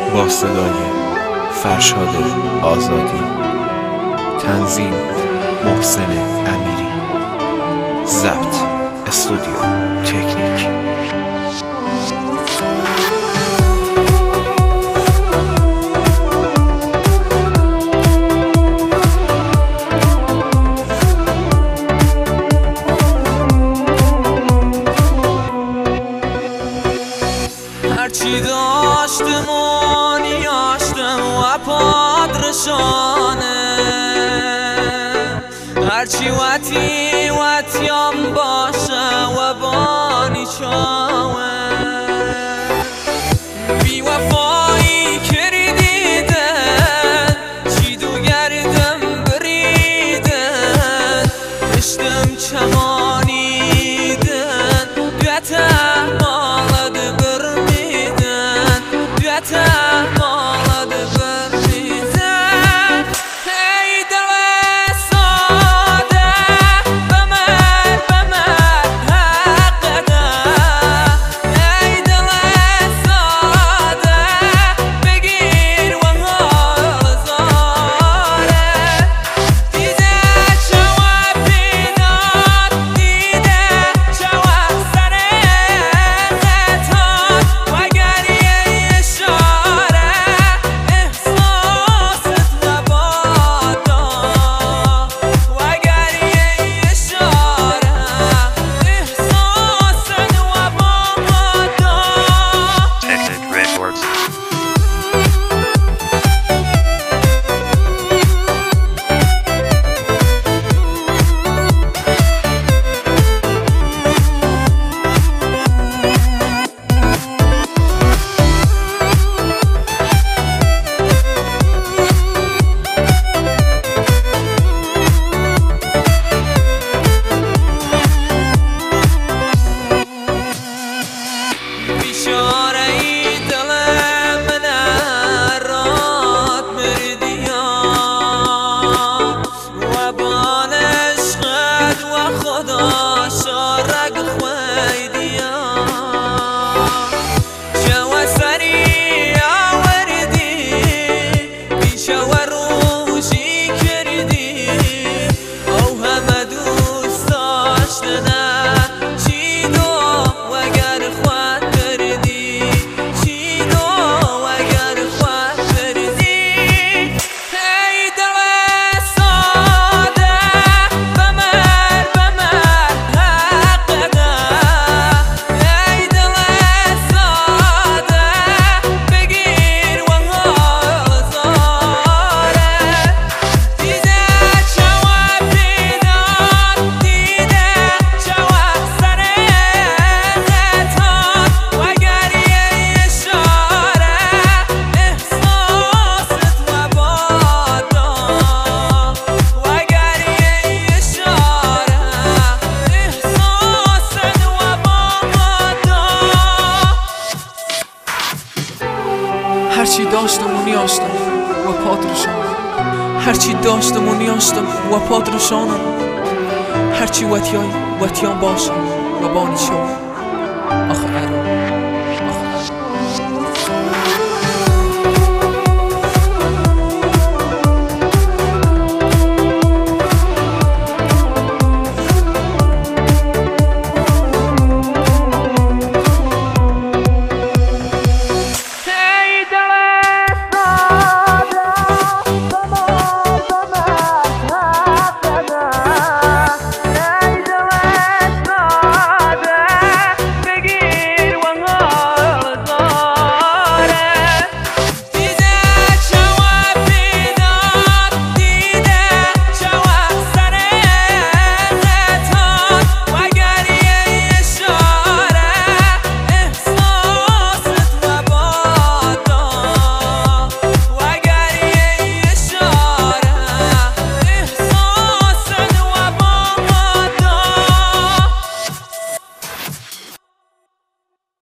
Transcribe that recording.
با صدای فرشاد آزادی، تنظیم محسن امیری، ضبط استودیو تکنیک. هرچی داشتم و نیاشتم و پادرشانه، هرچی وطیم باشه و بانی چاوه، بی وفایی کردیدن چی دو گردم بریدن، دشتم چمانیدن دویته هرچی داشتم و نیاشتم و پادرشانم، هرچی داشتم و نیاشتم و پادرشانم، هرچی وطیان باشم و بانی شوم.